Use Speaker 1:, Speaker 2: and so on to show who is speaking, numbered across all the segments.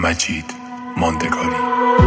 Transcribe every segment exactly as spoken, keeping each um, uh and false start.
Speaker 1: مجید ماندگاری.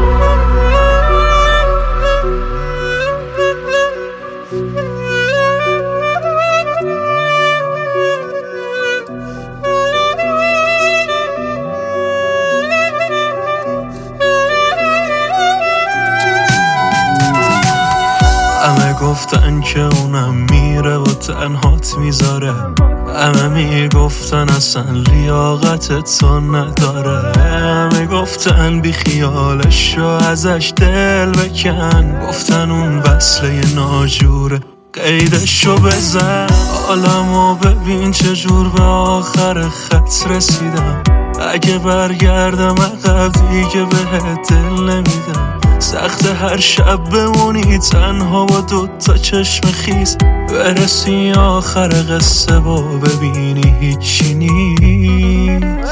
Speaker 2: همه گفتن که اونم میره و تنهات میذاره، همه میگفتن اصلا لیاقت تو نداره، همه گفتن بی خیالش رو ازش دل بکن، گفتن اون وصله ناجوره قیدشو بزن. حالمو ببین چجور به آخر خط رسیدم، اگه برگردم عقب دیگه بهت دل نمیدم. سخت هر شب بمونی تنها با دوتا چشم خیز، برسی آخر قصه و ببینی هیچی نیست.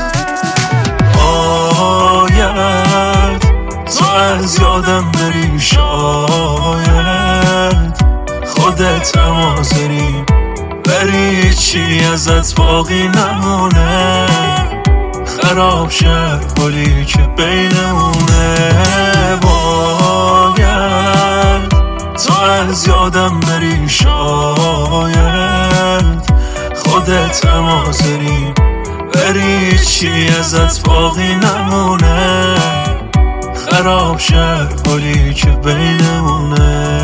Speaker 2: آید تو از یادم بری، شاید خودت هم حاضری بری، چی ازت باقی نمونه، خراب شد گلی که بینمونه. باید تو از یادم بری، شاید خودت هم حاضری بری، چی ازت باقی نمونه، خراب شد گلی که بینمونه.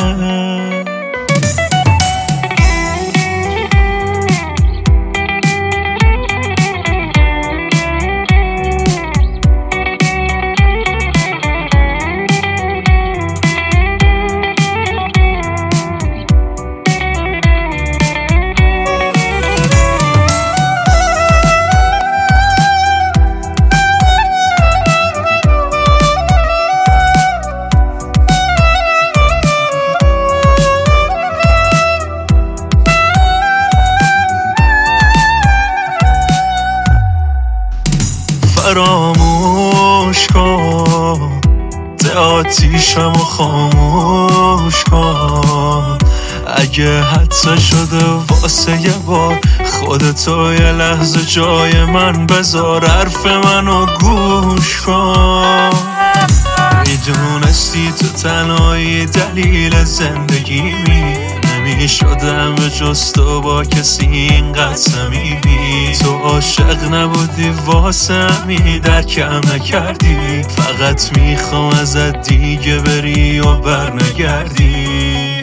Speaker 2: فراموش کن ده آتیشم و خاموش کن، اگه حتی شده واسه یه بار خودتو یه لحظه جای من بذار، حرف منو گوش کن. میدونستی تو تنهایی دلیل زندگیمی، نمیشدم به جز تو با کسی اینقدر صمیمی. تو عاشق نبودی واسه همی درکم نکردی، فقط میخوام ازت دیگه بری و برنگردی.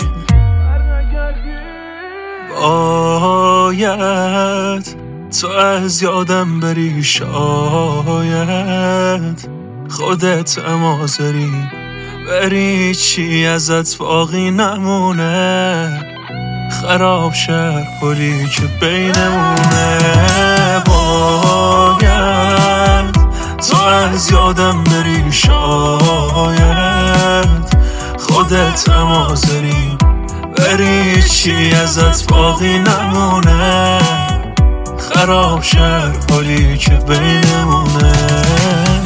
Speaker 2: باید تو از یادم بری، شاید خودت هم حاضری بری، چی ازت باقی نمونه، خراب شد گلی که بینمونه. باید تو از یادم بری، شاید خودت هم حاضری بری، چی ازت باقی نمونه، خراب شد گلی که بینمونه.